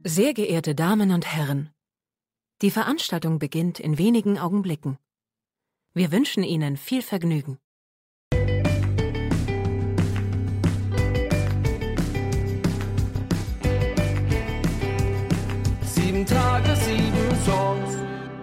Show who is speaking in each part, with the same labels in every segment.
Speaker 1: Sehr geehrte Damen und Herren, die Veranstaltung beginnt in wenigen Augenblicken. Wir wünschen Ihnen viel Vergnügen.
Speaker 2: Sieben Tage, 7 Songs.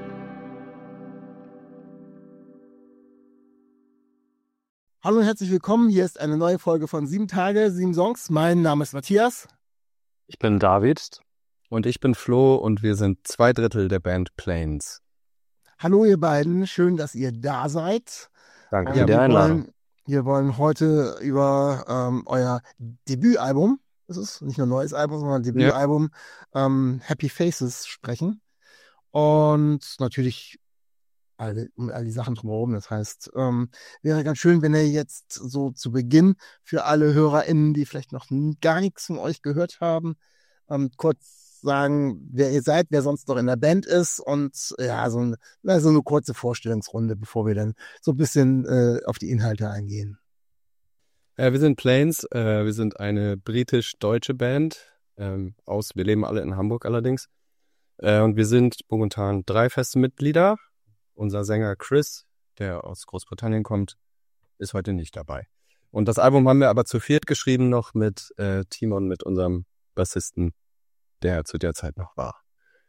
Speaker 3: Hallo und herzlich willkommen. Hier ist eine neue Folge von 7 Tage, 7 Songs. Mein Name ist Matthias.
Speaker 4: Ich bin David. Und ich bin Flo und wir sind 2/3 der Band Planes.
Speaker 3: Hallo ihr beiden, schön, dass ihr da seid.
Speaker 4: Danke für die Einladung.
Speaker 3: Wir wollen heute über euer Debütalbum, das ist nicht nur ein neues Album, sondern ein Debütalbum, Happy Faces sprechen. Und natürlich um all die Sachen drumherum. Das heißt, wäre ganz schön, wenn ihr jetzt so zu Beginn für alle HörerInnen, die vielleicht noch gar nichts von euch gehört haben, kurz sagen, wer ihr seid, wer sonst noch in der Band ist und ja, so eine kurze Vorstellungsrunde, bevor wir dann so ein bisschen auf die Inhalte eingehen.
Speaker 4: Wir sind Planes, wir sind eine britisch-deutsche Band, wir leben alle in Hamburg allerdings, und wir sind momentan 3 feste Mitglieder. Unser Sänger Chris, der aus Großbritannien kommt, ist heute nicht dabei. Und das Album haben wir aber zu 4 geschrieben noch mit Timon, mit unserem Bassisten, der zu der Zeit noch war.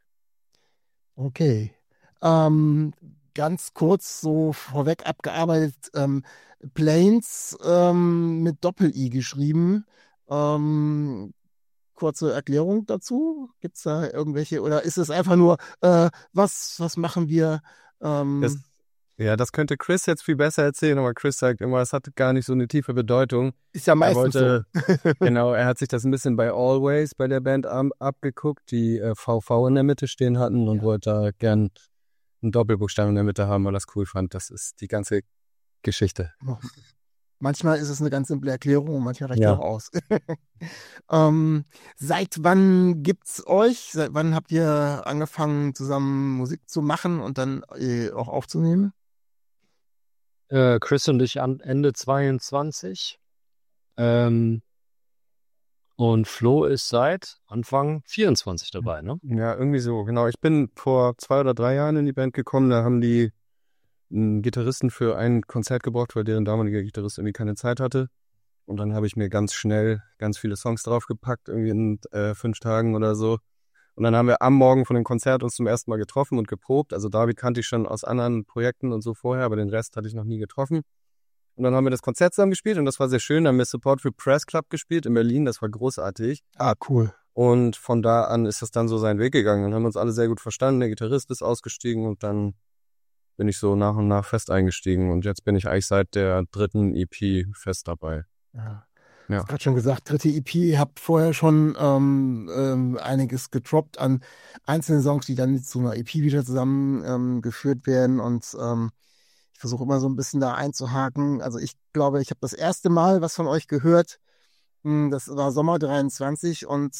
Speaker 3: Okay. Ganz kurz so vorweg abgearbeitet, Planes mit Doppel-I geschrieben. Kurze Erklärung dazu? Gibt es da irgendwelche, oder ist es einfach nur, was machen wir?
Speaker 4: Das könnte Chris jetzt viel besser erzählen, aber Chris sagt immer, es hat gar nicht so eine tiefe Bedeutung.
Speaker 3: Ist ja meistens so.
Speaker 4: Genau, er hat sich das ein bisschen bei Always, bei der Band abgeguckt, die VV in der Mitte stehen hatten und wollte da gern einen Doppelbuchstaben in der Mitte haben, weil er das cool fand. Das ist die ganze Geschichte.
Speaker 3: Manchmal ist es eine ganz simple Erklärung und manchmal reicht auch aus. Seit wann gibt's euch? Seit wann habt ihr angefangen, zusammen Musik zu machen und dann auch aufzunehmen?
Speaker 5: Chris und ich Ende 22. Und Flo ist seit Anfang 24 dabei, ne?
Speaker 4: Ja, irgendwie so, genau. Ich bin vor 2 oder 3 Jahren in die Band gekommen, da haben die einen Gitarristen für ein Konzert gebraucht, weil deren damaliger Gitarrist irgendwie keine Zeit hatte. Und dann habe ich mir ganz schnell ganz viele Songs draufgepackt, irgendwie in 5 Tagen oder so. Und dann haben wir am Morgen von dem Konzert uns zum ersten Mal getroffen und geprobt. Also David kannte ich schon aus anderen Projekten und so vorher, aber den Rest hatte ich noch nie getroffen. Und dann haben wir das Konzert zusammen gespielt und das war sehr schön. Dann haben wir Support für Press Club gespielt in Berlin, das war großartig.
Speaker 3: Ah, cool.
Speaker 4: Und von da an ist das dann so seinen Weg gegangen. Dann haben wir uns alle sehr gut verstanden, der Gitarrist ist ausgestiegen und dann bin ich so nach und nach fest eingestiegen. Und jetzt bin ich eigentlich seit der 3. EP fest dabei.
Speaker 3: Ja. Ich habe gerade schon gesagt, 3. EP, ihr habt vorher schon einiges getroppt an einzelnen Songs, die dann zu einer EP wieder zusammengeführt werden. Und ich versuche immer so ein bisschen da einzuhaken. Also ich glaube, ich habe das erste Mal was von euch gehört. Das war Sommer 23 und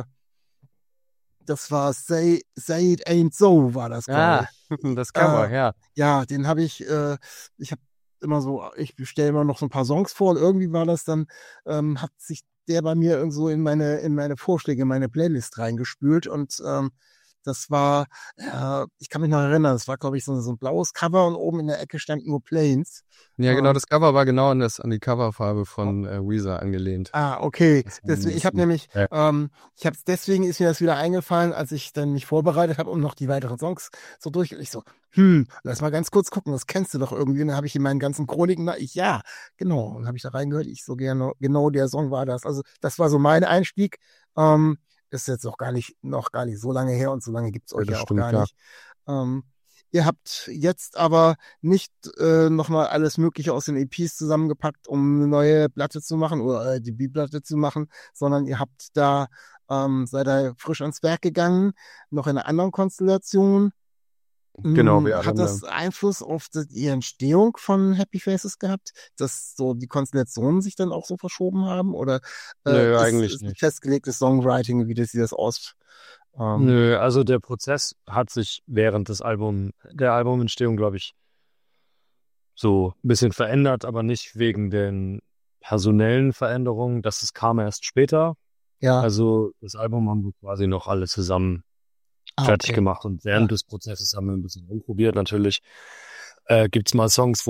Speaker 3: das war Say It Ain't So, war das, glaube ich.
Speaker 4: Das Cover, ja.
Speaker 3: Ja, den habe ich habe immer so, ich stelle immer noch so ein paar Songs vor und irgendwie war das dann, hat sich der bei mir irgendwo in meine Vorschläge, in meine Playlist reingespült und das war, ich kann mich noch erinnern, das war, glaube ich, so ein blaues Cover und oben in der Ecke stand nur Planes.
Speaker 4: Ja, genau, das Cover war genau an die Coverfarbe von Weezer angelehnt.
Speaker 3: Ah, okay. Deswegen, deswegen ist mir das wieder eingefallen, als ich dann mich vorbereitet habe und noch die weiteren Songs so durch. Und ich so, lass mal ganz kurz gucken, das kennst du doch irgendwie. Und dann habe ich in meinen ganzen Chroniken, ja, genau. Und habe ich da reingehört, ich so gerne, genau der Song war das. Also das war so mein Einstieg. Ist jetzt noch gar nicht so lange her und so lange gibt's euch ja auch gar nicht. Ihr habt jetzt aber nicht nochmal alles Mögliche aus den EPs zusammengepackt, um eine neue Platte zu machen oder Debütplatte zu machen, sondern ihr habt da, seid da frisch ans Werk gegangen, noch in einer anderen Konstellation.
Speaker 4: Genau,
Speaker 3: hat das Einfluss auf die Entstehung von Happy Faces gehabt, dass so die Konstellationen sich dann auch so verschoben haben? Oder
Speaker 4: Nö, eigentlich nicht.
Speaker 3: Festgelegtes Songwriting, wie das aus?
Speaker 5: Nö, also der Prozess hat sich während der Albumentstehung, glaube ich, so ein bisschen verändert, aber nicht wegen den personellen Veränderungen. Das kam erst später.
Speaker 3: Ja.
Speaker 5: Also das Album haben wir quasi noch alle zusammen fertig
Speaker 3: Okay.
Speaker 5: gemacht und während des Prozesses haben wir ein bisschen rumprobiert. Natürlich gibt's mal Songs,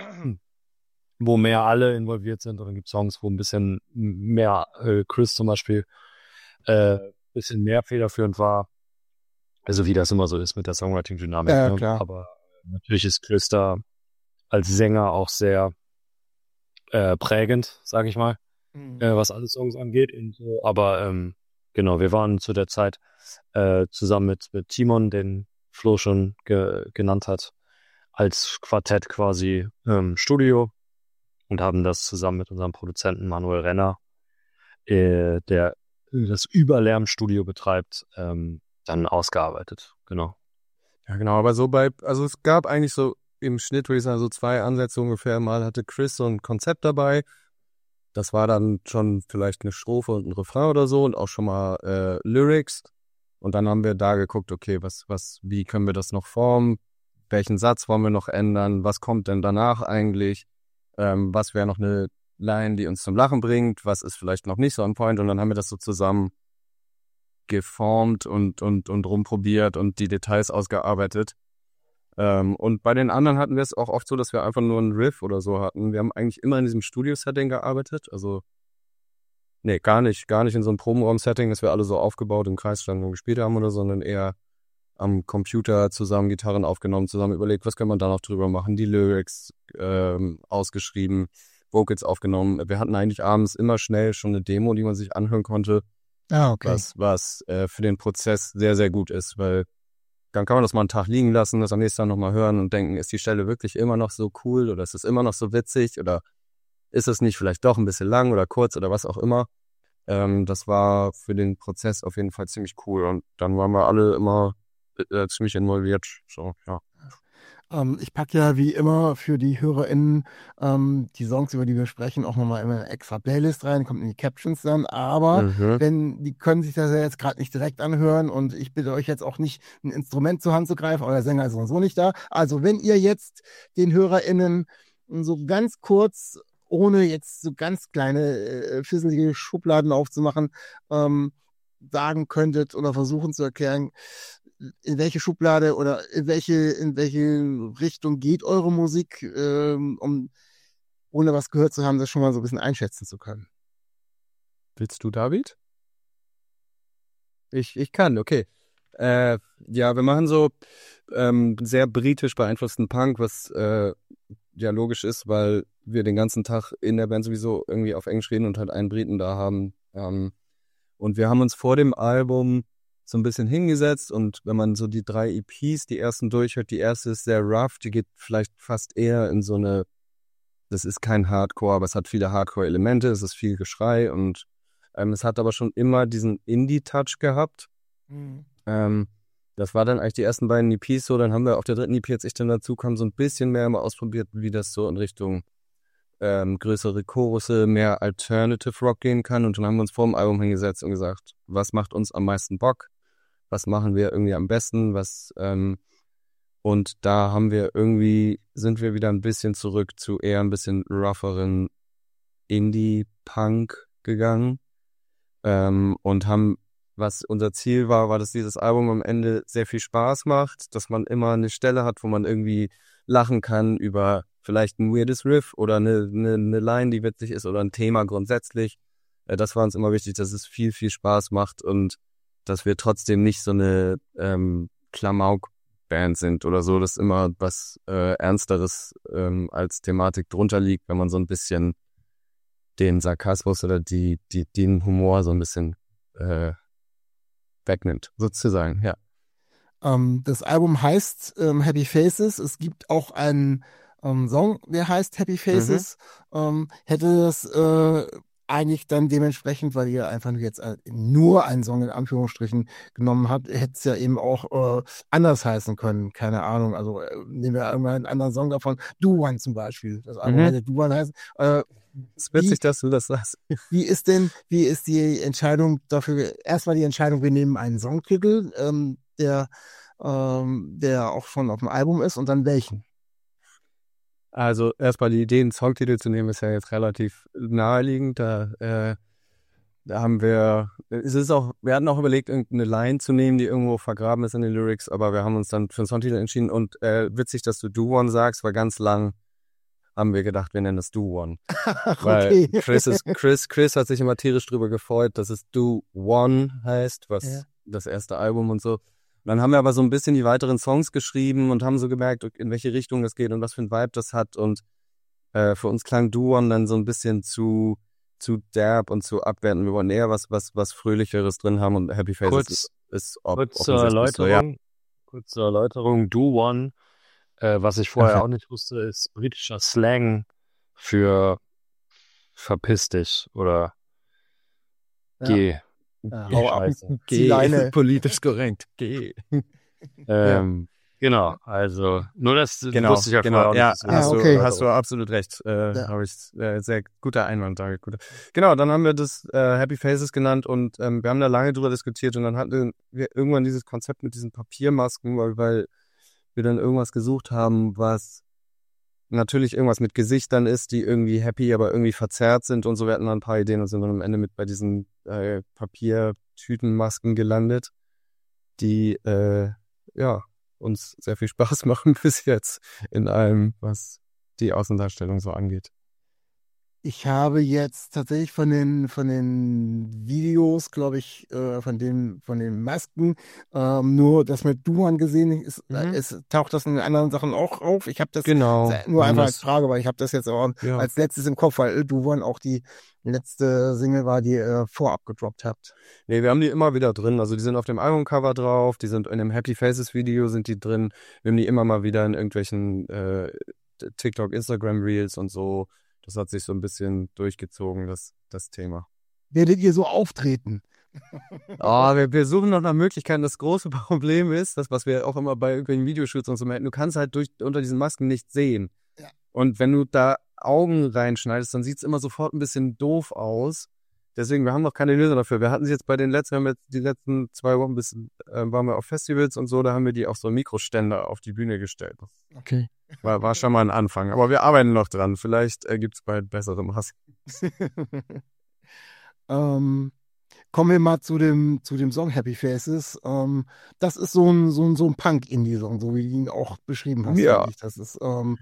Speaker 5: wo mehr alle involviert sind, und dann gibt's Songs, wo ein bisschen mehr Chris zum Beispiel bisschen mehr federführend war. Also wie das immer so ist mit der Songwriting-Dynamik.
Speaker 3: Ja,
Speaker 5: Ne?
Speaker 3: klar.
Speaker 5: Aber natürlich ist Chris da als Sänger auch sehr prägend, sage ich mal, was alle Songs angeht. Und so. Aber genau, wir waren zu der Zeit zusammen mit Timon, den Flo schon genannt hat, als Quartett quasi Studio und haben das zusammen mit unserem Produzenten Manuel Renner, der das Überlärmstudio betreibt, dann ausgearbeitet. Genau.
Speaker 4: Ja, genau, aber also es gab eigentlich so im Schnitt, würde ich sagen, so 2 Ansätze ungefähr. Mal hatte Chris so ein Konzept dabei. Das war dann schon vielleicht eine Strophe und ein Refrain oder so und auch schon mal Lyrics. Und dann haben wir da geguckt, okay, wie können wir das noch formen? Welchen Satz wollen wir noch ändern? Was kommt denn danach eigentlich? Was wäre noch eine Line, die uns zum Lachen bringt? Was ist vielleicht noch nicht so on point? Und dann haben wir das so zusammen geformt und rumprobiert und die Details ausgearbeitet. Und bei den anderen hatten wir es auch oft so, dass wir einfach nur einen Riff oder so hatten. Wir haben eigentlich immer in diesem Studio-Setting gearbeitet. Also, nee, gar nicht in so einem Probenraum-Setting, dass wir alle so aufgebaut im Kreis standen und gespielt haben oder so, sondern eher am Computer zusammen Gitarren aufgenommen, zusammen überlegt, was kann man da noch drüber machen, die Lyrics ausgeschrieben, Vocals aufgenommen. Wir hatten eigentlich abends immer schnell schon eine Demo, die man sich anhören konnte,
Speaker 3: Okay.
Speaker 4: was für den Prozess sehr, sehr gut ist, weil dann kann man das mal einen Tag liegen lassen, das am nächsten Tag nochmal hören und denken, ist die Stelle wirklich immer noch so cool oder ist es immer noch so witzig oder ist es nicht vielleicht doch ein bisschen lang oder kurz oder was auch immer. Das war für den Prozess auf jeden Fall ziemlich cool und dann waren wir alle immer ziemlich involviert. So, ja.
Speaker 3: Ich packe ja wie immer für die HörerInnen die Songs, über die wir sprechen, auch nochmal in eine extra Playlist rein, kommt in die Captions dann. Aber die können sich das ja jetzt gerade nicht direkt anhören und ich bitte euch jetzt auch nicht, ein Instrument zur Hand zu greifen, euer Sänger ist sowieso nicht da. Also wenn ihr jetzt den HörerInnen so ganz kurz, ohne jetzt so ganz kleine fisselige Schubladen aufzumachen, sagen könntet oder versuchen zu erklären, in welche Schublade oder in welche Richtung geht eure Musik, um ohne was gehört zu haben, das schon mal so ein bisschen einschätzen zu können.
Speaker 4: Willst du, David? Ich kann, okay. Ja, wir machen so sehr britisch beeinflussten Punk, was ja logisch ist, weil wir den ganzen Tag in der Band sowieso irgendwie auf Englisch reden und halt einen Briten da haben. Und wir haben uns vor dem Album so ein bisschen hingesetzt und wenn man so die 3 EPs, die ersten durchhört, die erste ist sehr rough, die geht vielleicht fast eher in so eine, das ist kein Hardcore, aber es hat viele Hardcore-Elemente, es ist viel Geschrei und es hat aber schon immer diesen Indie-Touch gehabt. Das war dann eigentlich die ersten beiden EPs so, dann haben wir auf der 3. EP, als ich dann dazu kam, so ein bisschen mehr mal ausprobiert, wie das so in Richtung größere Chorusse, mehr Alternative Rock gehen kann und dann haben wir uns vor dem Album hingesetzt und gesagt, was macht uns am meisten Bock? Was machen wir irgendwie am besten? Und da sind wir wieder ein bisschen zurück zu eher ein bisschen rougheren Indie-Punk gegangen und haben, was unser Ziel war, dass dieses Album am Ende sehr viel Spaß macht, dass man immer eine Stelle hat, wo man irgendwie lachen kann über vielleicht ein weirdes Riff oder eine Line, die witzig ist oder ein Thema grundsätzlich. Das war uns immer wichtig, dass es viel, viel Spaß macht und dass wir trotzdem nicht so eine Klamauk-Band sind oder so, dass immer was Ernsteres als Thematik drunter liegt, wenn man so ein bisschen den Sarkasmus oder den Humor so ein bisschen wegnimmt, sozusagen, ja.
Speaker 3: Das Album heißt Happy Faces. Es gibt auch einen Song, der heißt Happy Faces. Hätte das eigentlich dann dementsprechend, weil ihr einfach jetzt nur einen Song in Anführungsstrichen genommen habt, hätte es ja eben auch anders heißen können. Keine Ahnung. Also nehmen wir irgendwann einen anderen Song davon. Do One zum Beispiel. Das Album hätte Do One heißen.
Speaker 4: Es ist witzig, dass du das sagst.
Speaker 3: Wie ist die Entscheidung dafür? Erstmal die Entscheidung, wir nehmen einen Songtitel, der auch schon auf dem Album ist und dann welchen?
Speaker 4: Also erstmal die Idee, einen Songtitel zu nehmen, ist ja jetzt relativ naheliegend. Da Da haben wir hatten auch überlegt, irgendeine Line zu nehmen, die irgendwo vergraben ist in den Lyrics, aber wir haben uns dann für einen Songtitel entschieden und witzig, dass du Do One sagst, weil ganz lang haben wir gedacht, wir nennen es Do One. Weil Chris hat sich immer tierisch drüber gefreut, dass es Do One heißt, was das erste Album und so. Und dann haben wir aber so ein bisschen die weiteren Songs geschrieben und haben so gemerkt, in welche Richtung das geht und was für ein Vibe das hat und für uns klang Do One dann so ein bisschen zu derb und zu abwertend. Wir wollen eher was Fröhlicheres drin haben und Happy Faces ist
Speaker 5: Kurze Erläuterung, Do One, was ich vorher auch nicht wusste, ist britischer Slang für verpiss dich oder geh.
Speaker 3: Hau ab.
Speaker 4: Geh, politisch korrekt. Geh.
Speaker 5: Genau, also nur das wusste ich ja vorher auch nicht.
Speaker 4: Hast du absolut recht. Habe ich sehr guter Einwand, danke. Genau, dann haben wir das Happy Faces genannt und wir haben da lange drüber diskutiert und dann hatten wir irgendwann dieses Konzept mit diesen Papiermasken, weil wir dann irgendwas gesucht haben, was natürlich irgendwas mit Gesichtern ist, die irgendwie happy, aber irgendwie verzerrt sind und so. Wir hatten dann ein paar Ideen und sind dann am Ende mit bei diesen Papiertütenmasken gelandet, die uns sehr viel Spaß machen bis jetzt in allem, was die Außendarstellung so angeht.
Speaker 3: Ich habe jetzt tatsächlich von den Videos, glaube ich, von den Masken, nur das mit Duan gesehen. Es taucht das in anderen Sachen auch auf. Ich habe das nur einfach als Frage, weil ich habe das jetzt auch als letztes im Kopf, weil Duan auch die letzte Single war, die ihr vorab gedroppt habt.
Speaker 4: Nee, wir haben die immer wieder drin. Also die sind auf dem Albumcover drauf, die sind in dem Happy Faces Video sind die drin. Wir haben die immer mal wieder in irgendwelchen TikTok, Instagram Reels und so. Das hat sich so ein bisschen durchgezogen, das Thema.
Speaker 3: Werdet ihr so auftreten?
Speaker 4: Wir suchen noch nach Möglichkeiten. Das große Problem ist, das, was wir auch immer bei irgendwelchen Videoshoots und so merken, du kannst halt unter diesen Masken nichts sehen. Ja. Und wenn du da Augen reinschneidest, dann sieht es immer sofort ein bisschen doof aus. Deswegen, wir haben noch keine Lösung dafür. Wir hatten sie jetzt die letzten 2 Wochen waren wir auf Festivals und so, da haben wir die auf so Mikroständer auf die Bühne gestellt.
Speaker 3: Okay.
Speaker 4: War schon mal ein Anfang. Aber wir arbeiten noch dran. Vielleicht gibt es bald bessere Masken.
Speaker 3: Kommen wir mal zu dem Song Happy Faces. Das ist so ein Punk-Indie-Song, so wie du ihn auch beschrieben hast.
Speaker 4: Ja.
Speaker 3: Das ist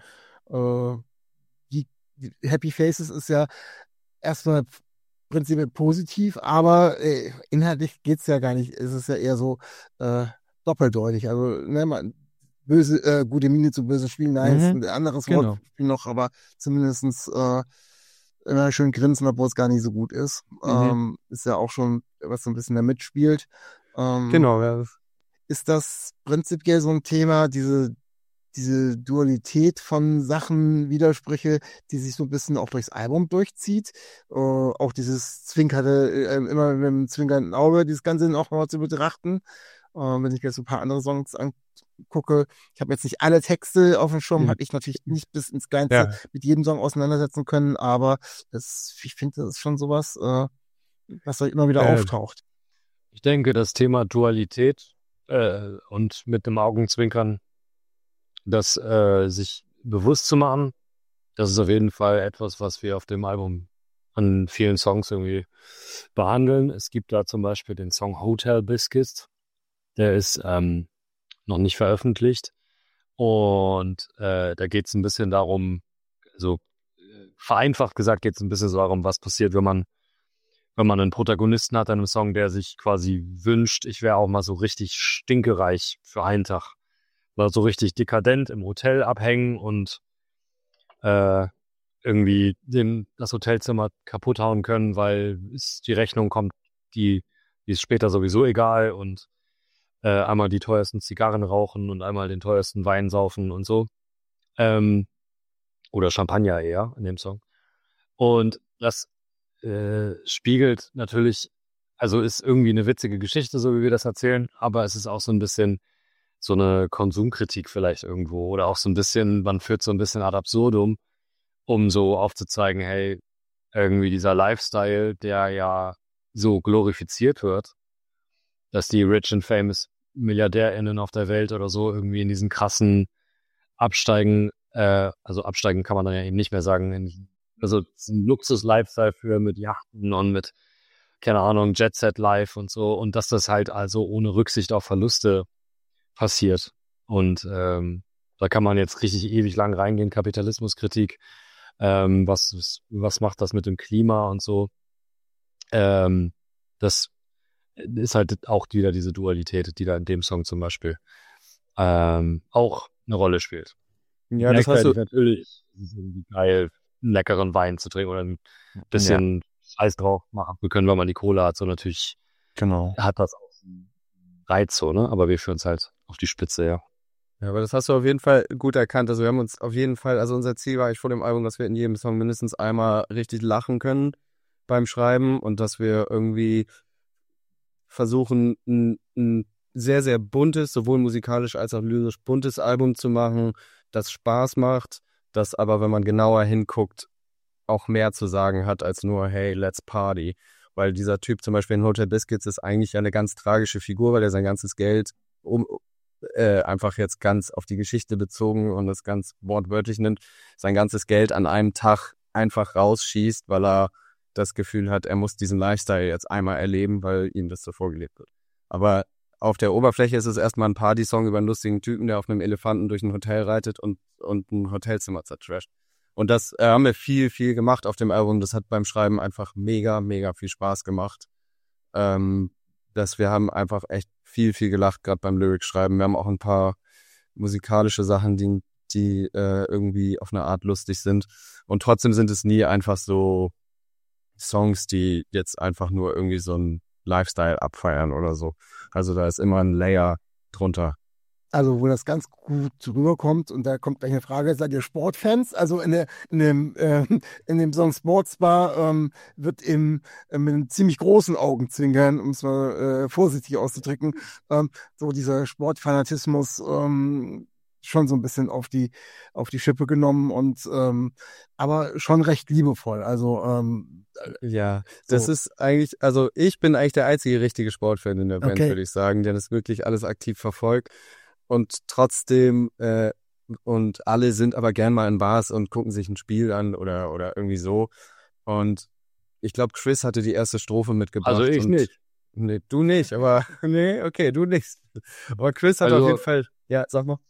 Speaker 3: die Happy Faces ist ja erstmal prinzipiell positiv, aber inhaltlich geht's ja gar nicht. Es ist ja eher so doppeldeutig. Also böse, gute Miene zu bösen Spielen, nein, ist ein anderes Wort noch, aber zumindestens immer schön grinsen, obwohl es gar nicht so gut ist. Ist ja auch schon, was so ein bisschen da mitspielt.
Speaker 4: Ja.
Speaker 3: Ist das prinzipiell so ein Thema, diese Dualität von Sachen, Widersprüche, die sich so ein bisschen auch durchs Album durchzieht? Auch dieses Zwinkerte, immer mit dem zwinkernden Auge, dieses Ganze auch mal zu betrachten. Wenn ich mir jetzt ein paar andere Songs angucke, ich habe jetzt nicht alle Texte auf dem Schirm, habe ich natürlich nicht bis ins Kleinste mit jedem Song auseinandersetzen können, aber ich finde, das ist schon sowas, was halt immer wieder auftaucht.
Speaker 5: Ich denke, das Thema Dualität und mit dem Augenzwinkern, das sich bewusst zu machen, das ist auf jeden Fall etwas, was wir auf dem Album an vielen Songs irgendwie behandeln. Es gibt da zum Beispiel den Song Hotel Biscuits, der ist noch nicht veröffentlicht und da geht es ein bisschen darum, so vereinfacht gesagt geht es ein bisschen so darum, was passiert, wenn man einen Protagonisten hat in einem Song, der sich quasi wünscht, ich wäre auch mal so richtig stinkereich für einen Tag, mal so richtig dekadent im Hotel abhängen und irgendwie das Hotelzimmer kaputt hauen können, weil die Rechnung kommt, die ist später sowieso egal und einmal die teuersten Zigarren rauchen und einmal den teuersten Wein saufen und so. Oder Champagner eher in dem Song. Und das spiegelt natürlich, also ist irgendwie eine witzige Geschichte, so wie wir das erzählen, aber es ist auch so ein bisschen so eine Konsumkritik vielleicht irgendwo oder auch so ein bisschen, man führt so ein bisschen ad absurdum, um so aufzuzeigen, hey, irgendwie dieser Lifestyle, der ja so glorifiziert wird, dass die rich and famous MilliardärInnen auf der Welt oder so irgendwie in diesen krassen Absteigen, also absteigen kann man dann ja eben nicht mehr sagen, also ein Luxus-Lifestyle für mit Yachten und mit keine Ahnung, Jet Set Live und so, und dass das halt also ohne Rücksicht auf Verluste passiert. Und da kann man jetzt richtig ewig lang reingehen, Kapitalismuskritik, was macht das mit dem Klima und so. Das ist halt auch wieder diese Dualität, die da in dem Song zum Beispiel auch eine Rolle spielt.
Speaker 4: Ja, das hast du.
Speaker 5: Natürlich ist es irgendwie geil, einen leckeren Wein zu trinken oder ein bisschen Scheiß drauf machen zu können, weil man die Kohle hat. So natürlich
Speaker 4: Genau.
Speaker 5: hat das auch einen Reiz so, ne? Aber wir führen es halt auf die Spitze, ja.
Speaker 4: Ja, aber das hast du auf jeden Fall gut erkannt. Also wir haben uns auf jeden Fall, also unser Ziel war eigentlich vor dem Album, dass wir in jedem Song mindestens einmal richtig lachen können beim Schreiben und dass wir irgendwie versuchen, ein sehr, sehr buntes, sowohl musikalisch als auch lyrisch buntes Album zu machen, das Spaß macht, das aber, wenn man genauer hinguckt, auch mehr zu sagen hat als nur, hey, let's party. Weil dieser Typ zum Beispiel in Hotel Biscuits ist eigentlich eine ganz tragische Figur, weil er sein ganzes Geld einfach jetzt ganz auf die Geschichte bezogen und das ganz wortwörtlich nimmt, sein ganzes Geld an einem Tag einfach rausschießt, weil er das Gefühl hat, er muss diesen Lifestyle jetzt einmal erleben, weil ihm das so vorgelebt wird. Aber auf der Oberfläche ist es erstmal ein Partysong über einen lustigen Typen, der auf einem Elefanten durch ein Hotel reitet und ein Hotelzimmer zertrasht. Und das haben wir viel, viel gemacht auf dem Album. Das hat beim Schreiben einfach mega, mega viel Spaß gemacht. Dass wir haben einfach echt viel, viel gelacht, gerade beim Lyric-Schreiben. Wir haben auch ein paar musikalische Sachen, die irgendwie auf eine Art lustig sind. Und trotzdem sind es nie einfach so Songs, die jetzt einfach nur irgendwie so ein Lifestyle abfeiern oder so. Also da ist immer ein Layer drunter.
Speaker 3: Also wo das ganz gut rüberkommt, und da kommt gleich eine Frage, seid ihr Sportfans? Also in dem Song Sportsbar wird mit einem ziemlich großen Augenzwinkern, um es mal vorsichtig auszudrücken, so dieser Sportfanatismus schon so ein bisschen auf die Schippe genommen und aber schon recht liebevoll. Also
Speaker 4: ja, das ist eigentlich, also ich bin eigentlich der einzige richtige Sportfan in der Band, würde ich sagen, der das wirklich alles aktiv verfolgt. Und trotzdem, und alle sind aber gern mal in Bars und gucken sich ein Spiel an oder irgendwie so. Und ich glaube, Chris hatte die erste Strophe mitgebracht.
Speaker 5: Also ich nicht.
Speaker 4: Nee, du nicht, aber nee, okay, du nicht. Aber Chris hat auf jeden Fall, ja, sag mal.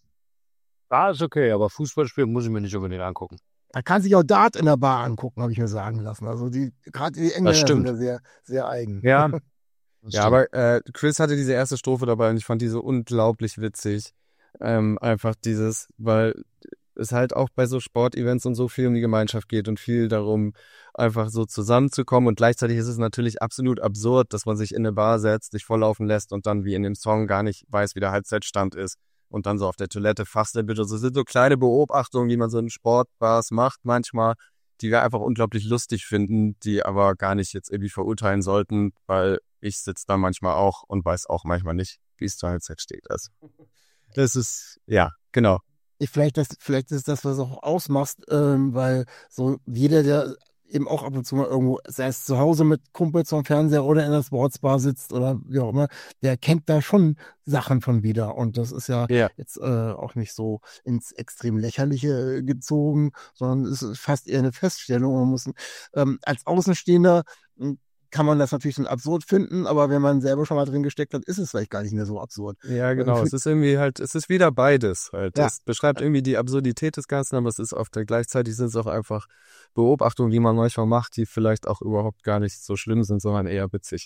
Speaker 5: Ist okay, aber Fußballspiel muss ich mir nicht unbedingt angucken.
Speaker 3: Man kann sich auch Dart in der Bar angucken, habe ich mir sagen lassen. Also gerade die Engländer sind ja sehr, sehr eigen.
Speaker 4: Ja. Ja, aber Chris hatte diese erste Strophe dabei und ich fand die so unglaublich witzig. Einfach weil es halt auch bei so Sportevents und so viel um die Gemeinschaft geht und viel darum, einfach so zusammenzukommen. Und gleichzeitig ist es natürlich absolut absurd, dass man sich in eine Bar setzt, sich volllaufen lässt und dann wie in dem Song gar nicht weiß, wie der Halbzeitstand ist. Und dann so auf der Toilette fasst bitte. Das sind so kleine Beobachtungen, die man so in Sportbars macht manchmal, die wir einfach unglaublich lustig finden, die aber gar nicht jetzt irgendwie verurteilen sollten, weil ich sitze da manchmal auch und weiß auch manchmal nicht, wie es zur Halbzeit steht. Also, das ist, ja, genau.
Speaker 3: Vielleicht ist das, was auch ausmachst, weil so jeder, der eben auch ab und zu mal irgendwo, sei es zu Hause mit Kumpels vom Fernseher oder in der Sportsbar sitzt oder wie auch immer, der kennt da schon Sachen von wieder. Und das ist ja jetzt auch nicht so ins extrem Lächerliche gezogen, sondern es ist fast eher eine Feststellung. Man muss als Außenstehender kann man das natürlich schon absurd finden, aber wenn man selber schon mal drin gesteckt hat, ist es vielleicht gar nicht mehr so absurd.
Speaker 4: Ja, genau. Es ist irgendwie halt, es ist wieder beides halt. Ja. Es beschreibt irgendwie die Absurdität des Ganzen, aber es ist gleichzeitig sind es auch einfach Beobachtungen, die man manchmal macht, die vielleicht auch überhaupt gar nicht so schlimm sind, sondern eher witzig.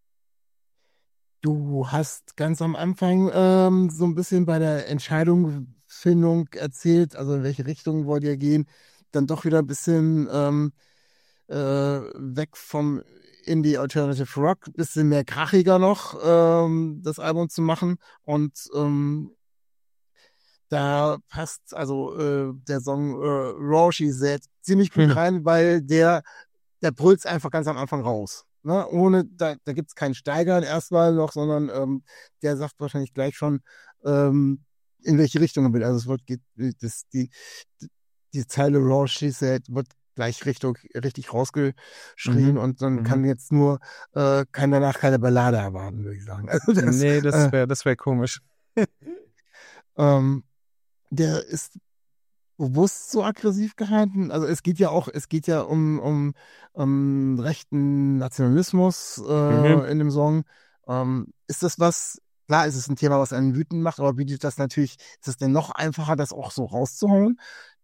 Speaker 3: Du hast ganz am Anfang so ein bisschen bei der Entscheidungsfindung erzählt, also in welche Richtung wollt ihr gehen, dann doch wieder ein bisschen weg vom Indie Alternative Rock, bisschen mehr krachiger noch, das Album zu machen. Und da passt also der Song Raw She Said ziemlich gut rein, weil der brüllt einfach ganz am Anfang raus. Ne? Ohne, da gibt's keinen Steigern erstmal noch, sondern der sagt wahrscheinlich gleich schon, in welche Richtung er will. Also die Zeile Raw She Said wird gleich richtig rausgeschrien und dann kann jetzt nur danach keine Ballade erwarten, würde ich sagen. Also das
Speaker 4: wär komisch.
Speaker 3: Der ist bewusst so aggressiv gehalten? Also es geht ja um rechten Nationalismus in dem Song. Ist das was, klar ist es ein Thema, was einen wütend macht, aber bietet das natürlich, ist es denn noch einfacher, das auch so rauszuhauen?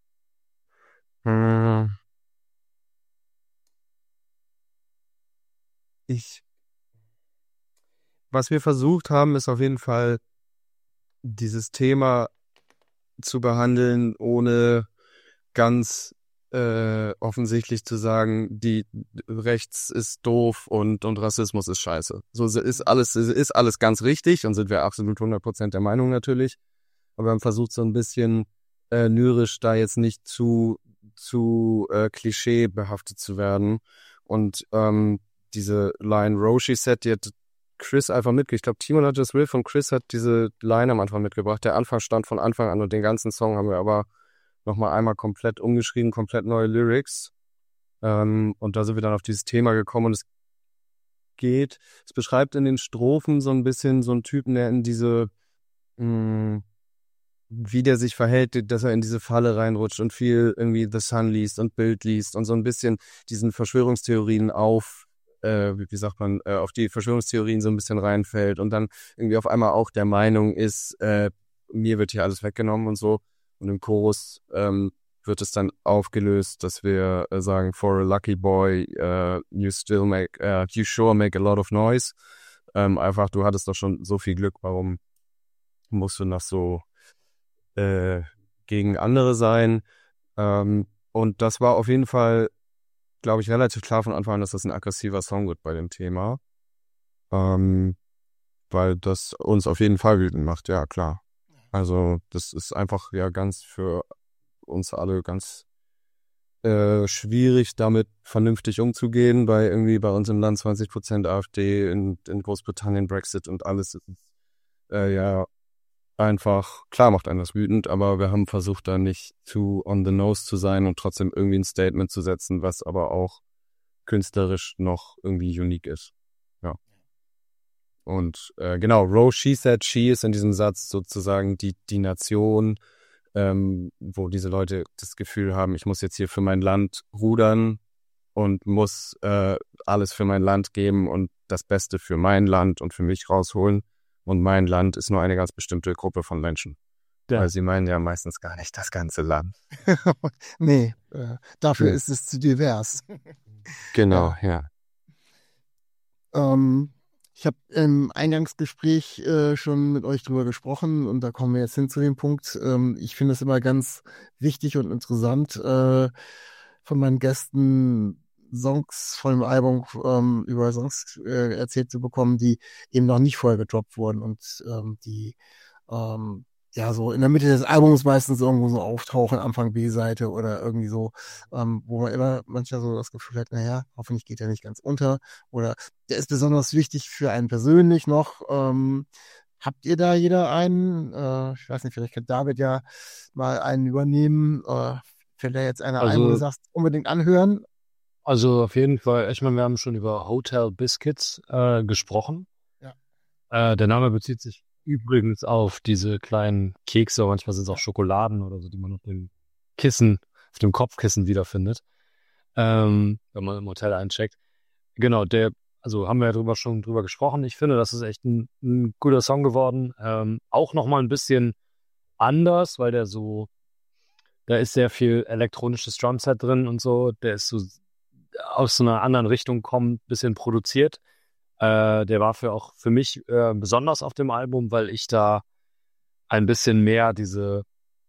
Speaker 4: Was wir versucht haben, ist auf jeden Fall dieses Thema zu behandeln, ohne ganz offensichtlich zu sagen, die rechts ist doof und Rassismus ist scheiße. So ist alles ganz richtig und sind wir absolut 100% der Meinung natürlich. Aber wir haben versucht, so ein bisschen lyrisch da jetzt nicht zu klischeebehaftet zu werden. Und diese Line Roshi Set, die hat Chris einfach mitgebracht. Ich glaube, Timon hat das Riff und Chris hat diese Line am Anfang mitgebracht. Der Anfang stand von Anfang an und den ganzen Song haben wir aber nochmal einmal komplett umgeschrieben, komplett neue Lyrics. Und da sind wir dann auf dieses Thema gekommen und es beschreibt in den Strophen so ein bisschen so einen Typen, der in diese, wie der sich verhält, dass er in diese Falle reinrutscht und viel irgendwie The Sun liest und Bild liest und so ein bisschen diesen Verschwörungstheorien auf die Verschwörungstheorien so ein bisschen reinfällt und dann irgendwie auf einmal auch der Meinung ist, mir wird hier alles weggenommen und so. Und im Chorus wird es dann aufgelöst, dass wir sagen, for a lucky boy, you sure make a lot of noise. Einfach, du hattest doch schon so viel Glück, warum musst du noch so gegen andere sein? Und das war auf jeden Fall, glaube ich, relativ klar von Anfang an, dass das ein aggressiver Song wird bei dem Thema. Weil das uns auf jeden Fall wütend macht, ja, klar. Also das ist einfach ja ganz für uns alle ganz schwierig, damit vernünftig umzugehen, weil irgendwie bei uns im Land 20% AfD, in Großbritannien Brexit und alles ist ja einfach, klar macht einen das wütend, aber wir haben versucht, da nicht zu on the nose zu sein und trotzdem irgendwie ein Statement zu setzen, was aber auch künstlerisch noch irgendwie unique ist. Ja. Und genau, Roe, she said, she ist in diesem Satz sozusagen die Nation, wo diese Leute das Gefühl haben, ich muss jetzt hier für mein Land rudern und muss alles für mein Land geben und das Beste für mein Land und für mich rausholen. Und mein Land ist nur eine ganz bestimmte Gruppe von Menschen. Ja. Weil sie meinen ja meistens gar nicht das ganze Land.
Speaker 3: Nee, dafür ist es zu divers.
Speaker 4: Genau, ja.
Speaker 3: Ich habe im Eingangsgespräch schon mit euch drüber gesprochen und da kommen wir jetzt hin zu dem Punkt. Ich finde es immer ganz wichtig und interessant, von meinen Gästen Songs von dem Album über Songs erzählt zu bekommen, die eben noch nicht vorher gedroppt wurden und die ja so in der Mitte des Albums meistens irgendwo so auftauchen, Anfang B-Seite oder irgendwie so, wo man immer manchmal so das Gefühl hat, naja, hoffentlich geht er nicht ganz unter oder der ist besonders wichtig für einen persönlich noch. Habt ihr da jeder einen? Ich weiß nicht, vielleicht kann David ja mal einen übernehmen. Fällt da jetzt einer ein, wo du sagst, unbedingt anhören?
Speaker 5: Also auf jeden Fall, ich meine, wir haben schon über Hotel Biscuits gesprochen. Ja. Der Name bezieht sich übrigens auf diese kleinen Kekse, manchmal sind es auch Schokoladen oder so, die man auf dem Kissen, auf dem Kopfkissen wiederfindet, wenn man im Hotel eincheckt. Genau, also haben wir ja schon drüber gesprochen. Ich finde, das ist echt ein guter Song geworden. Auch nochmal ein bisschen anders, weil da ist sehr viel elektronisches Drumset drin und so. Der ist so aus so einer anderen Richtung kommt, bisschen produziert. Der war auch für mich besonders auf dem Album, weil ich da ein bisschen mehr diese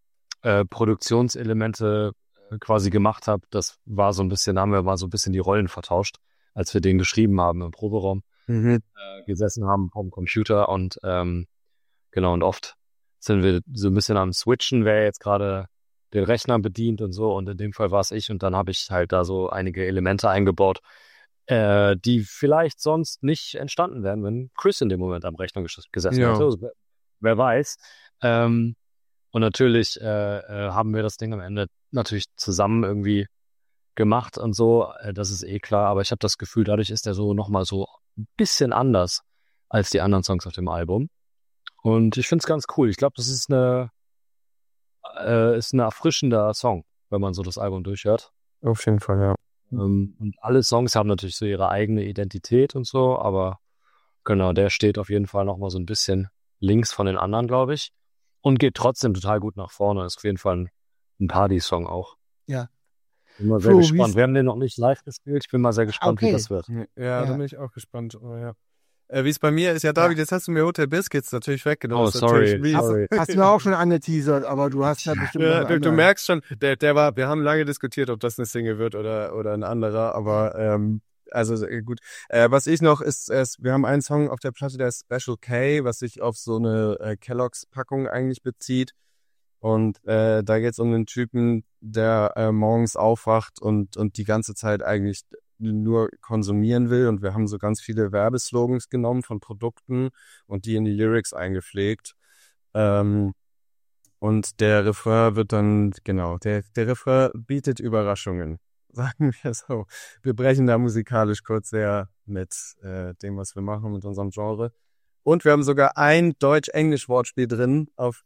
Speaker 5: Produktionselemente quasi gemacht habe. Das war so ein bisschen, da haben wir mal so ein bisschen die Rollen vertauscht, als wir den geschrieben haben im Proberaum, gesessen haben vom Computer und genau, und oft sind wir so ein bisschen am Switchen, wer jetzt gerade den Rechner bedient und so, und in dem Fall war es ich und dann habe ich halt da so einige Elemente eingebaut, die vielleicht sonst nicht entstanden wären, wenn Chris in dem Moment am Rechner gesessen hätte. Also, wer weiß. Und natürlich haben wir das Ding am Ende natürlich zusammen irgendwie gemacht und so, das ist eh klar, aber ich habe das Gefühl, dadurch ist der so nochmal so ein bisschen anders als die anderen Songs auf dem Album. Und ich finde es ganz cool. Ich glaube, das ist ist ein erfrischender Song, wenn man so das Album durchhört.
Speaker 4: Auf jeden Fall, ja.
Speaker 5: Und alle Songs haben natürlich so ihre eigene Identität und so, aber genau, der steht auf jeden Fall nochmal so ein bisschen links von den anderen, glaube ich. Und geht trotzdem total gut nach vorne. Ist auf jeden Fall ein Party-Song auch.
Speaker 3: Ja.
Speaker 5: Bin mal sehr
Speaker 3: Flo,
Speaker 5: gespannt. Wir haben den noch nicht live gespielt. Ich bin mal sehr gespannt, wie
Speaker 3: Okay.
Speaker 5: das wird.
Speaker 4: Ja, da bin ich auch gespannt. Oh, ja. Wie es bei mir ist, ja, David, jetzt hast du mir Hotel Biscuits natürlich weggenommen.
Speaker 5: Oh,
Speaker 4: Das ist natürlich
Speaker 5: sorry.
Speaker 4: mies.
Speaker 5: sorry.
Speaker 3: Hast du mir auch schon angeteasert, aber du hast ja bestimmt noch
Speaker 4: Ja,
Speaker 3: einen
Speaker 4: du
Speaker 3: anderen.
Speaker 4: merkst schon, wir haben lange diskutiert, ob das eine Single wird oder ein anderer, aber also gut. Was ich noch ist, wir haben einen Song auf der Platte, der ist Special K, was sich auf so eine Kellogg's-Packung eigentlich bezieht. Und da geht es um einen Typen, der morgens aufwacht und die ganze Zeit eigentlich nur konsumieren will. Und wir haben so ganz viele Werbeslogans genommen von Produkten und die in die Lyrics eingepflegt. Und der Refrain wird dann, genau, der Refrain bietet Überraschungen. Sagen wir so. Wir brechen da musikalisch kurz sehr mit dem, was wir machen, mit unserem Genre. Und wir haben sogar ein Deutsch-Englisch-Wortspiel drin, auf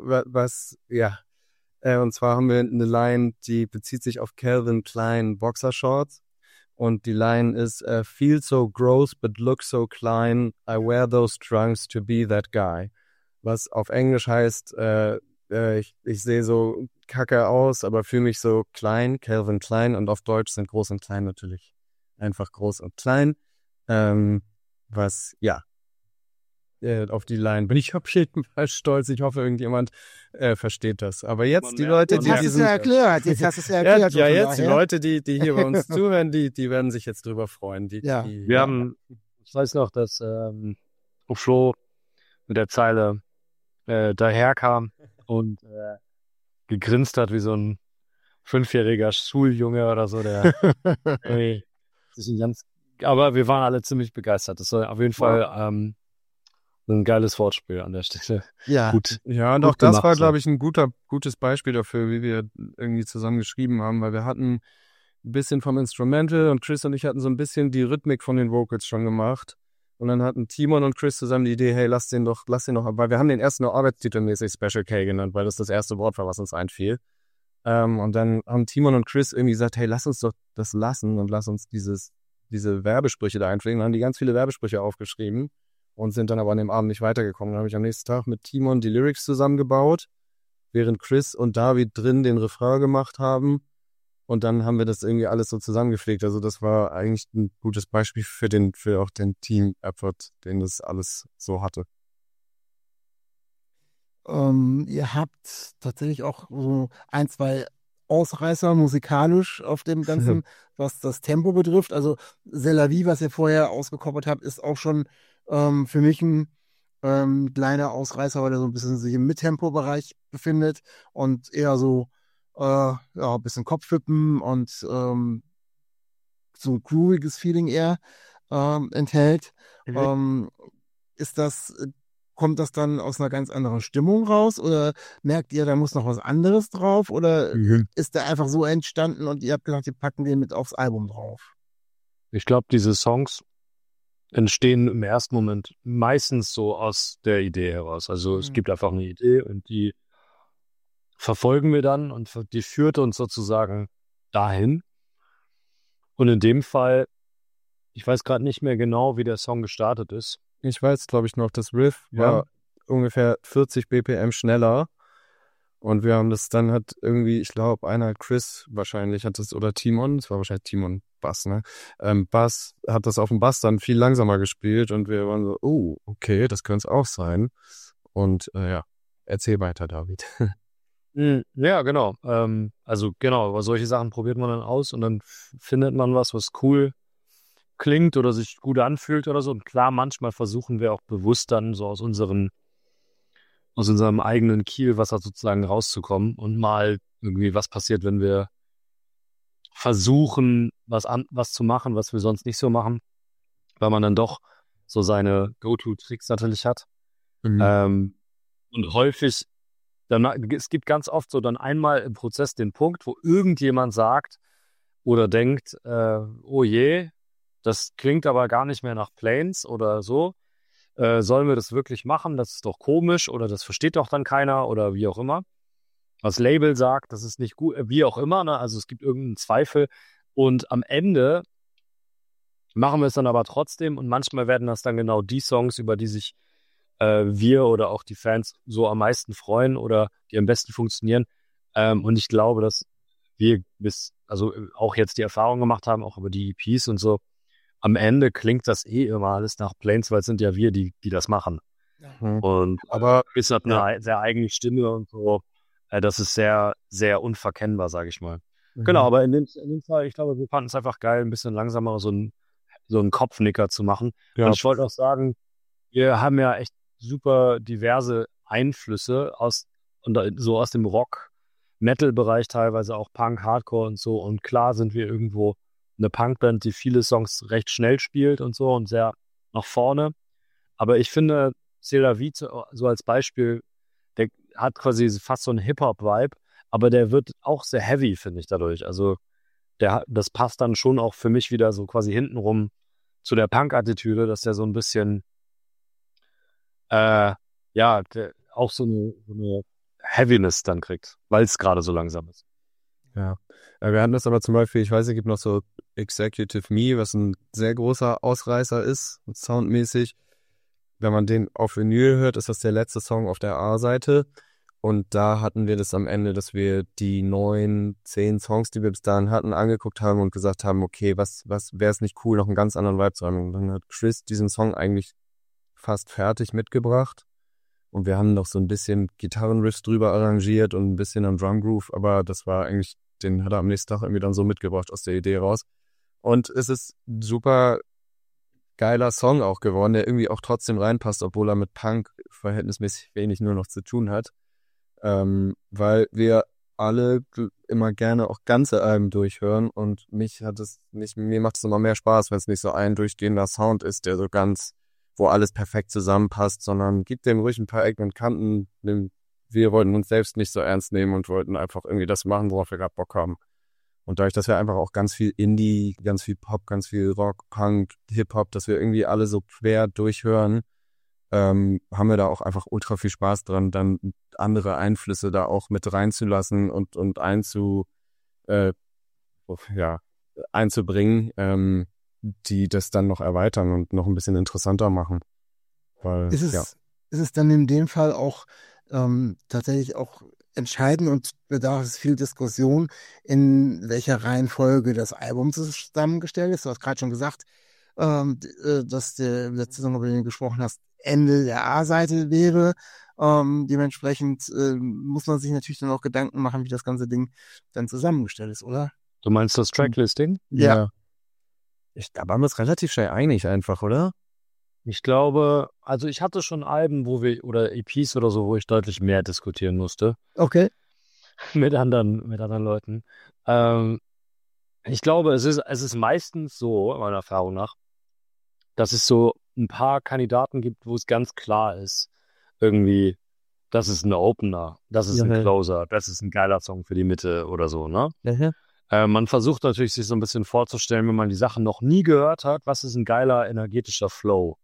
Speaker 4: und zwar haben wir eine Line, die bezieht sich auf Calvin Klein Boxershorts. Und die Line ist, feel so gross but look so klein, I wear those trunks to be that guy. Was auf Englisch heißt, ich sehe so kacke aus, aber fühle mich so klein, Calvin Klein. Und auf Deutsch sind groß und klein natürlich einfach groß und klein. Auf die Line bin ich auf jeden Fall stolz. Ich hoffe, irgendjemand versteht das. Aber jetzt die Leute,
Speaker 3: Jetzt hast du es ja erklärt. Jetzt hast du es ja erklärt.
Speaker 4: ja,
Speaker 3: von
Speaker 4: jetzt die
Speaker 3: daher.
Speaker 4: Leute, die hier bei uns zuhören, die werden sich jetzt drüber freuen.
Speaker 3: Ja.
Speaker 5: Wir haben, ich weiß noch, dass Flo mit der Zeile daherkam und gegrinst hat wie so ein 5-jähriger Schuljunge oder so, der sich aber wir waren alle ziemlich begeistert. Das war auf jeden Fall ein geiles Wortspiel an der Stelle.
Speaker 3: Ja.
Speaker 5: Gut.
Speaker 4: Ja, und
Speaker 5: Gut
Speaker 4: auch das
Speaker 5: gemacht,
Speaker 4: war,
Speaker 5: so.
Speaker 4: glaube ich, ein gutes Beispiel dafür, wie wir irgendwie zusammen geschrieben haben, weil wir hatten ein bisschen vom Instrumental und Chris und ich hatten so ein bisschen die Rhythmik von den Vocals schon gemacht. Und dann hatten Timon und Chris zusammen die Idee, hey, lass den doch, weil wir haben den ersten nur arbeitstitelmäßig Special K genannt, weil das erste Wort war, was uns einfiel. Und dann haben Timon und Chris irgendwie gesagt, hey, lass uns doch das lassen und lass uns diese Werbesprüche da einpflegen. Dann haben die ganz viele Werbesprüche aufgeschrieben und sind dann aber an dem Abend nicht weitergekommen. Dann habe ich am nächsten Tag mit Timon die Lyrics zusammengebaut, während Chris und David drin den Refrain gemacht haben. Und dann haben wir das irgendwie alles so zusammengepflegt. Also das war eigentlich ein gutes Beispiel für auch den Team-Effort, den das alles so hatte.
Speaker 3: Ihr habt tatsächlich auch so 1, 2 Ausreißer musikalisch auf dem Ganzen, was das Tempo betrifft. Also C'est la vie, was ihr vorher ausgekoppelt habt, ist auch schon für mich ein kleiner Ausreißer, weil er so ein bisschen sich im Mittempo-Bereich befindet und eher so ein bisschen Kopfwippen und so ein grooviges Feeling eher enthält. Kommt das dann aus einer ganz anderen Stimmung raus oder merkt ihr, da muss noch was anderes drauf oder ist der einfach so entstanden und ihr habt gedacht, wir packen den mit aufs Album drauf?
Speaker 5: Ich glaube, diese Songs entstehen im ersten Moment meistens so aus der Idee heraus. Also es gibt einfach eine Idee und die verfolgen wir dann und die führt uns sozusagen dahin. Und in dem Fall, ich weiß gerade nicht mehr genau, wie der Song gestartet ist.
Speaker 4: Ich weiß, glaube ich, noch, das Riff war ungefähr 40 BPM schneller. Und wir haben das dann ich glaube, Chris wahrscheinlich hat das, oder Timon, es war wahrscheinlich Timon Bass, ne? Bass hat das auf dem Bass dann viel langsamer gespielt und wir waren so, oh, okay, das könnte es auch sein. Und erzähl weiter, David.
Speaker 5: Ja, genau. Also genau, aber solche Sachen probiert man dann aus und dann findet man was cool klingt oder sich gut anfühlt oder so. Und klar, manchmal versuchen wir auch bewusst dann so aus unserem eigenen Kielwasser sozusagen rauszukommen und mal irgendwie was passiert, wenn wir versuchen, was zu machen, was wir sonst nicht so machen, weil man dann doch so seine Go-To-Tricks natürlich hat. Und häufig, es gibt ganz oft so dann einmal im Prozess den Punkt, wo irgendjemand sagt oder denkt, oh je, das klingt aber gar nicht mehr nach Planes oder so. Sollen wir das wirklich machen? Das ist doch komisch oder das versteht doch dann keiner oder wie auch immer. das Label sagt, das ist nicht gut, wie auch immer, ne? Also es gibt irgendeinen Zweifel und am Ende machen wir es dann aber trotzdem und manchmal werden das dann genau die Songs, über die sich wir oder auch die Fans so am meisten freuen oder die am besten funktionieren. Und ich glaube, dass wir also auch jetzt die Erfahrung gemacht haben, auch über die EPs und so, am Ende klingt das immer alles nach Planes, weil es sind ja wir, die das machen. Und
Speaker 4: Aber
Speaker 5: Chris hat eine sehr eigene Stimme und so. Das ist sehr, sehr unverkennbar, sage ich mal. Genau, aber in dem Fall, ich glaube, wir fanden es einfach geil, ein bisschen langsamer so einen Kopfnicker zu machen.
Speaker 4: Ja.
Speaker 5: Und ich wollte auch sagen, wir haben ja echt super diverse Einflüsse aus dem Rock-Metal-Bereich, teilweise auch Punk, Hardcore und so. Und klar sind wir irgendwo eine Punkband, die viele Songs recht schnell spielt und so und sehr nach vorne. Aber ich finde, C'est la vie, so als Beispiel, der hat quasi fast so einen Hip-Hop-Vibe, aber der wird auch sehr heavy, finde ich, dadurch. Also das passt dann schon auch für mich wieder so quasi hintenrum zu der Punk-Attitüde, dass der so ein bisschen auch so eine Heaviness dann kriegt, weil es gerade so langsam ist.
Speaker 4: Ja, wir hatten das aber zum Beispiel, ich weiß, es gibt noch so Executive Me, was ein sehr großer Ausreißer ist, soundmäßig. Wenn man den auf Vinyl hört, ist das der letzte Song auf der A-Seite. Und da hatten wir das am Ende, dass wir die 9, 10 Songs, die wir bis dahin hatten, angeguckt haben und gesagt haben, okay, was wäre es nicht cool, noch einen ganz anderen Vibe zu haben. Und dann hat Chris diesen Song eigentlich fast fertig mitgebracht. Und wir haben noch so ein bisschen Gitarrenriffs drüber arrangiert und ein bisschen am Drumgroove, aber das war eigentlich, den hat er am nächsten Tag irgendwie dann so mitgebracht aus der Idee raus. Und es ist ein super geiler Song auch geworden, der irgendwie auch trotzdem reinpasst, obwohl er mit Punk verhältnismäßig wenig nur noch zu tun hat. Weil wir alle immer gerne auch ganze Alben durchhören und mir macht es immer mehr Spaß, wenn es nicht so ein durchgehender Sound ist, der so ganz, wo alles perfekt zusammenpasst, sondern gibt dem ruhig ein paar Ecken und Kanten. Wir wollten uns selbst nicht so ernst nehmen und wollten einfach irgendwie das machen, worauf wir gerade Bock haben. Und dadurch, dass wir einfach auch ganz viel Indie, ganz viel Pop, ganz viel Rock, Punk, Hip-Hop, dass wir irgendwie alle so quer durchhören, haben wir da auch einfach ultra viel Spaß dran, dann andere Einflüsse da auch mit reinzulassen und einzubringen, die das dann noch erweitern und noch ein bisschen interessanter machen. Weil,
Speaker 3: Ist es dann in dem Fall auch tatsächlich auch entscheidend und bedarf es viel Diskussion, in welcher Reihenfolge das Album zusammengestellt ist? Du hast gerade schon gesagt, dass der letzte Song, über den du gesprochen hast, Ende der A-Seite wäre. Dementsprechend muss man sich natürlich dann auch Gedanken machen, wie das ganze Ding dann zusammengestellt ist, oder?
Speaker 5: Du meinst das Tracklisting?
Speaker 3: Ja.
Speaker 4: Da waren wir uns relativ schnell einig einfach, oder?
Speaker 5: Ich glaube, also ich hatte schon Alben, oder EPs oder so, wo ich deutlich mehr diskutieren musste.
Speaker 3: Okay.
Speaker 5: mit anderen Leuten. Ich glaube, es ist meistens so, meiner Erfahrung nach, dass es so ein paar Kandidaten gibt, wo es ganz klar ist, irgendwie, das ist ein Opener, das ist ein Closer, das ist ein geiler Song für die Mitte oder so, ne? Man versucht natürlich, sich so ein bisschen vorzustellen, wenn man die Sachen noch nie gehört hat, was ist ein geiler, energetischer Flow.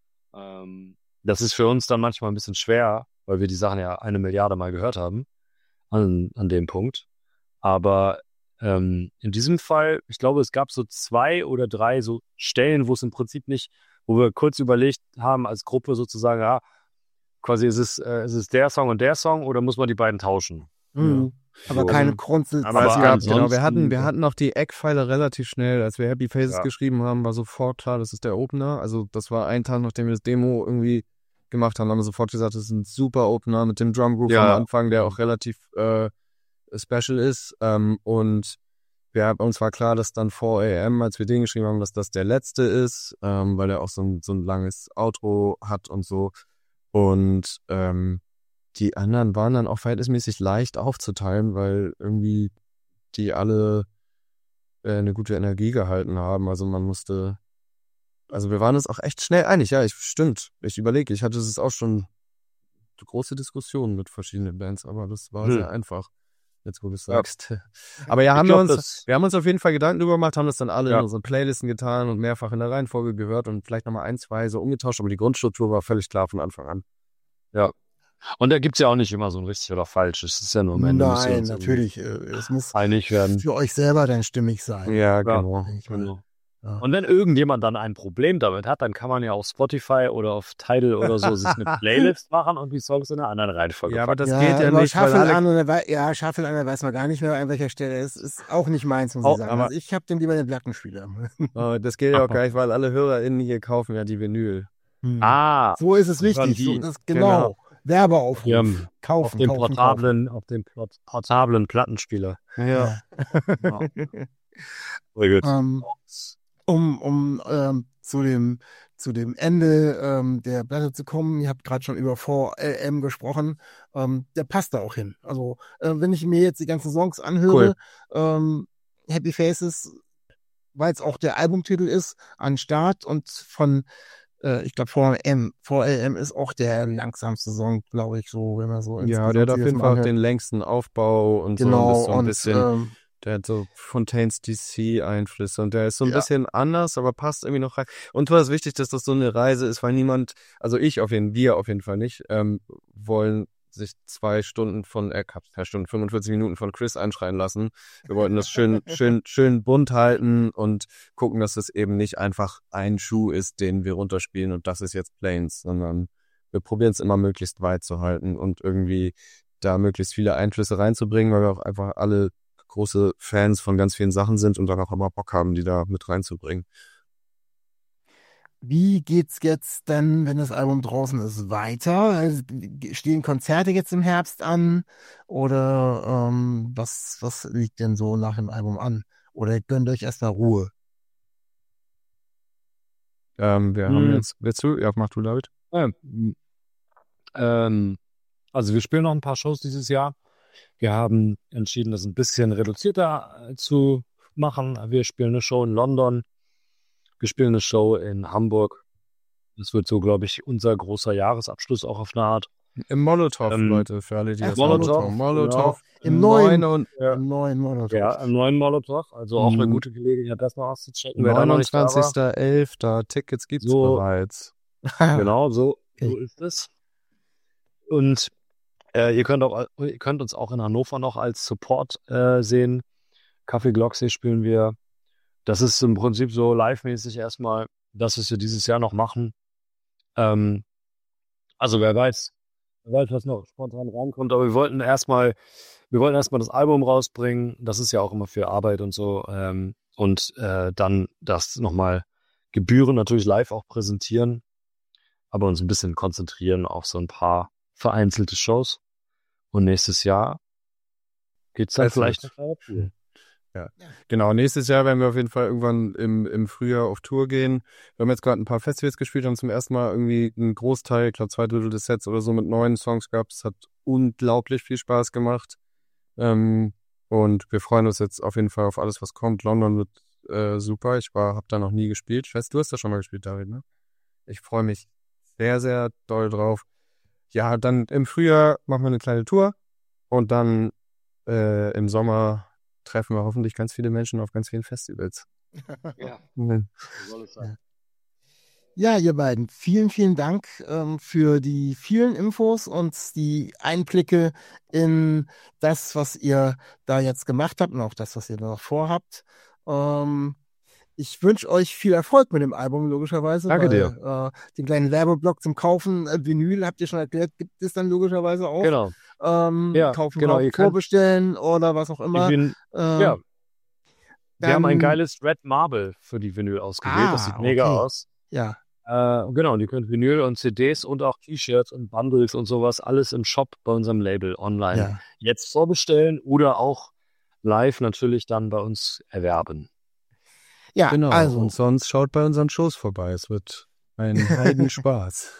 Speaker 5: Das ist für uns dann manchmal ein bisschen schwer, weil wir die Sachen ja 1 Milliarde Mal gehört haben an dem Punkt. Aber in diesem Fall, ich glaube, es gab so 2 oder 3 so Stellen, wo es im Prinzip nicht, wo wir kurz überlegt haben als Gruppe sozusagen, ja, quasi ist es der Song und der Song oder muss man die beiden tauschen?
Speaker 3: Mhm.
Speaker 5: Ja.
Speaker 3: Aber
Speaker 5: So.
Speaker 3: keine Grundsatz.
Speaker 4: Aber es gab, genau, wir
Speaker 5: ansonsten-
Speaker 4: hatten auch die Eckpfeiler relativ schnell, als wir Happy Faces geschrieben haben, war sofort klar, das ist der Opener. Also das war ein Tag, nachdem wir das Demo irgendwie gemacht haben wir sofort gesagt, das ist ein super Opener mit dem Drum Groove am Anfang, der auch relativ special ist. Und uns war klar, dass dann 4 AM, als wir den geschrieben haben, dass das der letzte ist, weil er auch so ein langes Outro hat und so. Und die anderen waren dann auch verhältnismäßig leicht aufzuteilen, weil irgendwie die alle eine gute Energie gehalten haben. Also wir waren uns auch echt schnell einig. Ja, stimmt. Ich überlege, ich hatte es auch schon große Diskussionen mit verschiedenen Bands, aber das war sehr einfach. Jetzt, wo du es sagst. Aber ja, wir haben uns auf jeden Fall Gedanken drüber gemacht, haben das dann alle in unseren Playlisten getan und mehrfach in der Reihenfolge gehört und vielleicht nochmal 1, 2 so umgetauscht, aber die Grundstruktur war völlig klar von Anfang an.
Speaker 5: Ja. Und da gibt's ja auch nicht immer so ein richtig oder falsch. Es ist ja nur am Ende.
Speaker 3: Nein, natürlich. Es muss
Speaker 5: einig werden.
Speaker 3: für euch selber dann stimmig sein.
Speaker 4: Ja, genau.
Speaker 5: Genau.
Speaker 3: Ja.
Speaker 5: Und wenn irgendjemand dann ein Problem damit hat, dann kann man ja auf Spotify oder auf Tidal oder so sich eine Playlist machen und die Songs in einer anderen Reihenfolge
Speaker 4: Ja, aber
Speaker 5: packen.
Speaker 4: das geht ja
Speaker 3: aber
Speaker 4: nicht, weil
Speaker 3: Shuffle
Speaker 4: alle...
Speaker 3: an und Shuffle an, weiß man gar nicht mehr, an welcher Stelle es ist. Auch nicht meins, muss ich sagen.
Speaker 4: aber-
Speaker 3: Also ich habe dem lieber den Plattenspieler.
Speaker 4: Das geht ja auch gar nicht, weil alle HörerInnen hier kaufen ja die Vinyl.
Speaker 5: Ah,
Speaker 3: So ist es
Speaker 5: Das waren
Speaker 3: wichtig.
Speaker 5: die.
Speaker 3: So, das, genau. Werbeaufruf.
Speaker 5: Wir haben
Speaker 3: Kaufen,
Speaker 5: auf dem
Speaker 3: kaufen.
Speaker 5: portablen Plattenspieler.
Speaker 4: Ja.
Speaker 5: Ja. Sehr gut.
Speaker 3: Zu dem Ende der Platte zu kommen, ihr habt gerade schon über 4LM gesprochen, der passt da auch hin. Also wenn ich mir jetzt die ganzen Songs anhöre, Happy Faces, weil es auch der Albumtitel ist, an Start und von ich glaube 4LM ist auch der langsamste Song, glaube ich, so, wenn man so
Speaker 4: Ja, der hat auf
Speaker 3: insgesamt
Speaker 4: jeden Fall auch
Speaker 3: anhört.
Speaker 4: den längsten Aufbau und
Speaker 3: Genau,
Speaker 4: so. Und das ist so ein bisschen,
Speaker 3: und
Speaker 4: der hat so Fontaines DC-Einflüsse und der ist so ein
Speaker 3: Ja.
Speaker 4: bisschen anders, aber passt irgendwie noch rein. Und war es wichtig, dass das so eine Reise ist, weil niemand, also wir auf jeden Fall nicht, wollen sich 2 Stunden 45 Minuten von Chris einschreien lassen. Wir wollten das schön bunt halten und gucken, dass es eben nicht einfach ein Schuh ist, den wir runterspielen und das ist jetzt Plains, sondern wir probieren es immer möglichst weit zu halten und irgendwie da möglichst viele Einflüsse reinzubringen, weil wir auch einfach alle große Fans von ganz vielen Sachen sind und dann auch immer Bock haben, die da mit reinzubringen.
Speaker 3: wie geht's jetzt denn, wenn das Album draußen ist, weiter? Also, stehen Konzerte jetzt im Herbst an? Oder was liegt denn so nach dem Album an? Oder gönnt euch erstmal Ruhe?
Speaker 4: Wir haben jetzt, willst du? Ja, mach du, David.
Speaker 5: Also wir spielen noch ein paar Shows dieses Jahr. Wir haben entschieden, das ein bisschen reduzierter zu machen. Wir spielen eine Show in London. Wir spielen eine Show in Hamburg. Das wird so, glaube ich, unser großer Jahresabschluss auch auf eine Art.
Speaker 4: Im Molotow, Leute, für alle, die das Molotow.
Speaker 3: Im neuen Monat.
Speaker 5: Ja, im neuen Molotow. Also auch eine gute Gelegenheit, das mal auszuchecken. Wer da noch nicht da war.
Speaker 4: 29.11. Tickets gibt's
Speaker 5: So.
Speaker 4: bereits.
Speaker 5: Genau, so
Speaker 3: Okay.
Speaker 5: ist es. Und ihr könnt uns auch in Hannover noch als Support sehen. Café Glocksee spielen wir. Das ist im Prinzip so live-mäßig erstmal das, was wir dieses Jahr noch machen. Also wer weiß, was noch spontan reinkommt. Aber wir wollten erstmal das Album rausbringen. Das ist ja auch immer für Arbeit und so. Und dann das nochmal gebührend natürlich live auch präsentieren. Aber uns ein bisschen konzentrieren auf so ein paar vereinzelte Shows. Und nächstes Jahr geht's dann vielleicht noch weiter.
Speaker 4: Ja, genau. Nächstes Jahr werden wir auf jeden Fall irgendwann im Frühjahr auf Tour gehen. Wir haben jetzt gerade ein paar Festivals gespielt, haben zum ersten Mal irgendwie einen Großteil, ich glaube 2/3 des Sets oder so mit 9 Songs gehabt. Es hat unglaublich viel Spaß gemacht. Und wir freuen uns jetzt auf jeden Fall auf alles, was kommt. London wird super. Ich habe da noch nie gespielt. Ich weiß, du hast da schon mal gespielt, David, ne? Ich freue mich sehr, sehr doll drauf. Ja, dann im Frühjahr machen wir eine kleine Tour und dann im Sommer treffen wir hoffentlich ganz viele Menschen auf ganz vielen Festivals.
Speaker 5: Ja,
Speaker 4: Mhm.
Speaker 5: so soll es sein.
Speaker 3: Ja, ihr beiden, vielen, vielen Dank für die vielen Infos und die Einblicke in das, was ihr da jetzt gemacht habt und auch das, was ihr noch vorhabt. Ich wünsche euch viel Erfolg mit dem Album, logischerweise.
Speaker 4: Danke
Speaker 3: dir. Den kleinen Werbeblock zum Kaufen, Vinyl, habt ihr schon erklärt, gibt es dann logischerweise auch.
Speaker 5: Genau.
Speaker 3: Kaufen,
Speaker 5: genau, ihr könnt-
Speaker 3: vorbestellen oder was auch immer.
Speaker 5: Wir haben ein
Speaker 3: dann-
Speaker 5: geiles Red Marble für die Vinyl ausgewählt. Das sieht mega
Speaker 3: okay.
Speaker 5: aus.
Speaker 3: Ja,
Speaker 5: Genau, und ihr könnt Vinyl und CDs und auch T-Shirts und Bundles und sowas alles im Shop bei unserem Label online
Speaker 3: ja.
Speaker 5: jetzt vorbestellen oder auch live natürlich dann bei uns erwerben.
Speaker 3: Ja,
Speaker 4: Genau.
Speaker 3: also.
Speaker 4: Und sonst schaut bei unseren Shows vorbei. Es wird ein Heidenspaß.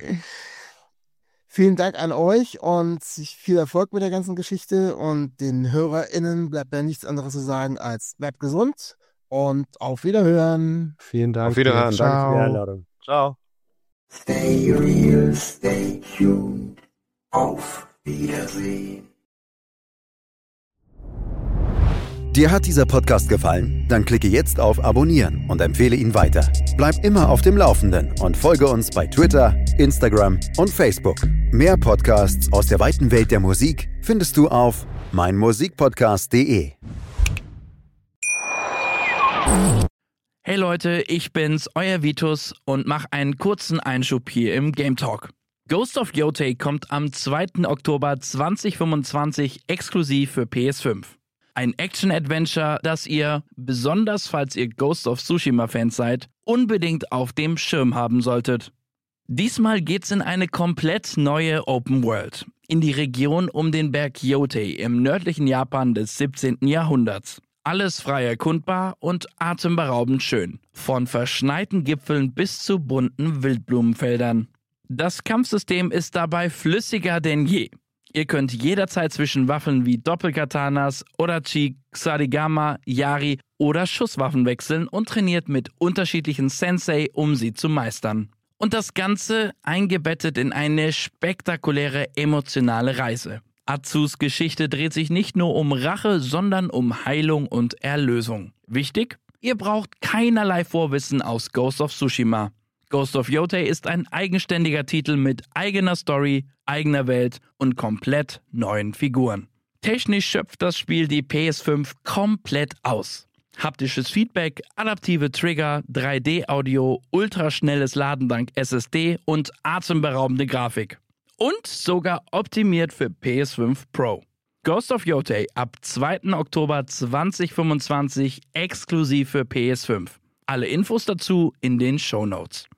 Speaker 3: Vielen Dank an euch und viel Erfolg mit der ganzen Geschichte und den HörerInnen bleibt mir nichts anderes zu sagen als bleibt gesund und auf Wiederhören.
Speaker 4: Vielen Dank.
Speaker 5: Auf Wiederhören.
Speaker 4: dir.
Speaker 5: Danke für die
Speaker 4: Ciao.
Speaker 5: Einladung. Ciao.
Speaker 2: Stay real, stay tuned. Auf Wiedersehen.
Speaker 6: Dir hat dieser Podcast gefallen? Dann klicke jetzt auf Abonnieren und empfehle ihn weiter. Bleib immer auf dem Laufenden und folge uns bei Twitter, Instagram und Facebook. Mehr Podcasts aus der weiten Welt der Musik findest du auf meinmusikpodcast.de.
Speaker 7: Hey Leute, ich bin's, euer Vitus und mach einen kurzen Einschub hier im Game Talk. Ghost of Yotei kommt am 2. Oktober 2025 exklusiv für PS5. Ein Action-Adventure, das ihr, besonders falls ihr Ghost of Tsushima-Fans seid, unbedingt auf dem Schirm haben solltet. Diesmal geht's in eine komplett neue Open World, in die Region um den Berg Yotei im nördlichen Japan des 17. Jahrhunderts. Alles frei erkundbar und atemberaubend schön, von verschneiten Gipfeln bis zu bunten Wildblumenfeldern. Das Kampfsystem ist dabei flüssiger denn je. Ihr könnt jederzeit zwischen Waffen wie Doppelkatanas, Odachi, Ksarigama, Yari oder Schusswaffen wechseln und trainiert mit unterschiedlichen Sensei, um sie zu meistern. Und das Ganze eingebettet in eine spektakuläre emotionale Reise. Atsus Geschichte dreht sich nicht nur um Rache, sondern um Heilung und Erlösung. Wichtig? Ihr braucht keinerlei Vorwissen aus Ghost of Tsushima. Ghost of Yotei ist ein eigenständiger Titel mit eigener Story, eigener Welt und komplett neuen Figuren. Technisch schöpft das Spiel die PS5 komplett aus. Haptisches Feedback, adaptive Trigger, 3D-Audio, ultraschnelles Laden dank SSD und atemberaubende Grafik. Und sogar optimiert für PS5 Pro. Ghost of Yotei ab 2. Oktober 2025 exklusiv für PS5. Alle Infos dazu in den Shownotes.